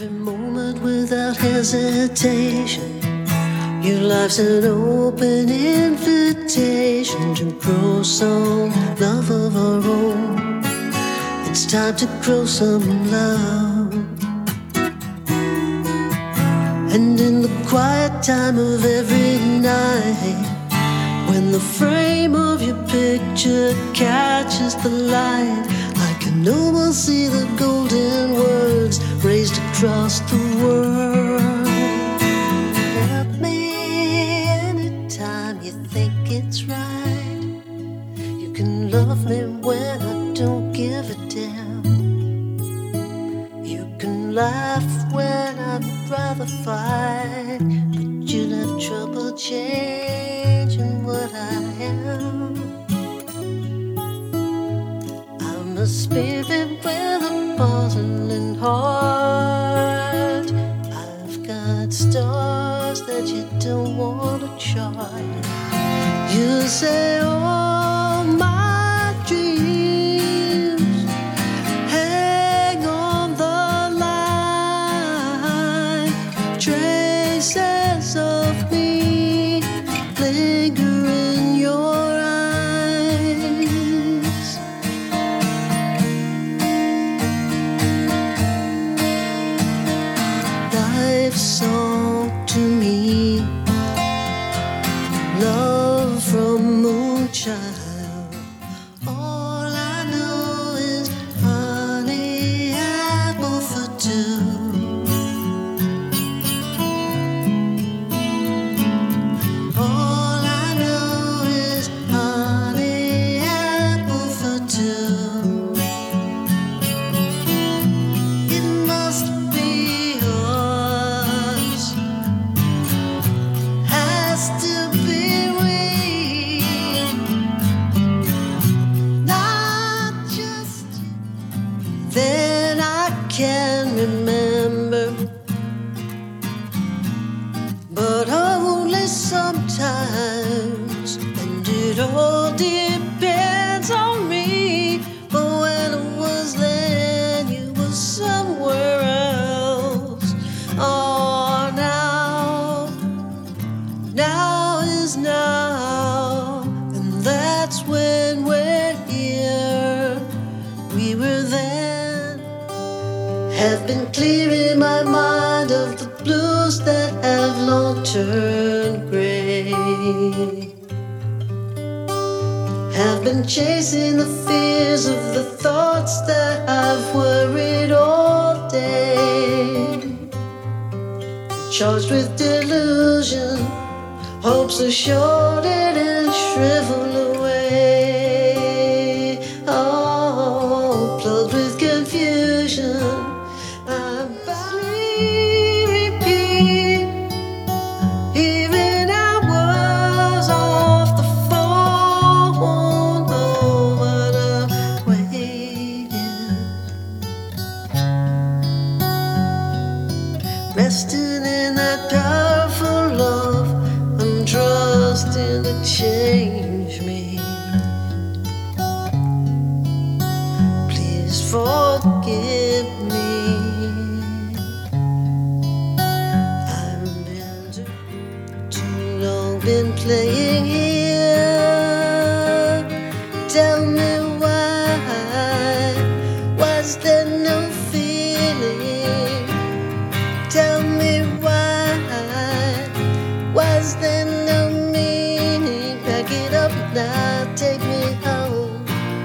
every moment without hesitation. Your life's an open invitation to grow some love of our own. It's time to grow some love. And in the quiet time of every night, when the frame of your picture catches the light, I can almost see the golden words raised across the world. Help me anytime you think it's right. You can love me when I don't give a damn. You can laugh when I'd rather fight, but you'll have trouble changing what I am. I'm a spirit with a puzzling heart. I've got stars that you don't want to chart. You say all my dreams hang on the line. Traces of me linger in your eyes. Life's song to me, love from moonchild. All I know is honey apple for two. All I know is honey apple for two. It must be yours, has to be real, not just then I can remember, but only sometimes, and it all depends on me. But when it was then, you were somewhere else. Oh, now is now, and that's when we're here. We were then, have been clearing my mind of the blues that have long turned gray. Have been chasing the fears of the thoughts that I've worried all day. Charged with delusion, hopes are shorted and shrivel away. Oh, plugged with confusion, I'm badly repeat, even hours off the phone. Oh, but I'm waiting, resting in that powerful love. I'm trusting to change me. Please forgive me. I've been too long been playing here. Tell me why was there no feeling? Tell me why was there no meaning? Pack it up now, take me home.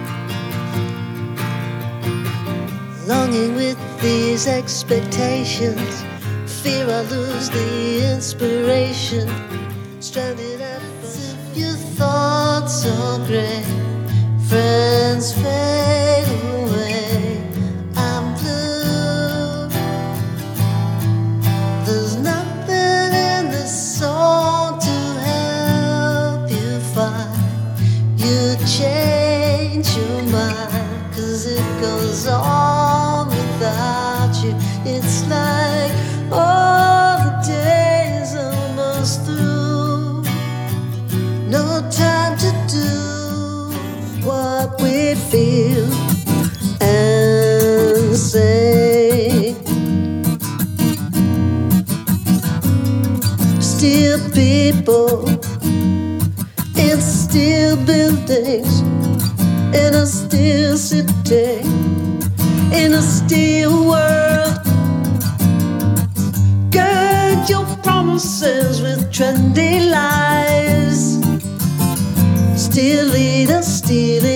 Longing with these expectations, fear I lose the inspiration. Stranded at first, your thoughts are gray, friends fade away. I'm blue. There's nothing in this song to help you find. You change your mind, 'cause it goes on without you. It's like all the days almost through. No time to do what we feel and say. still people in still buildings in a still city in a still world. Gird your promises with trendy lies. Still leaders, stealing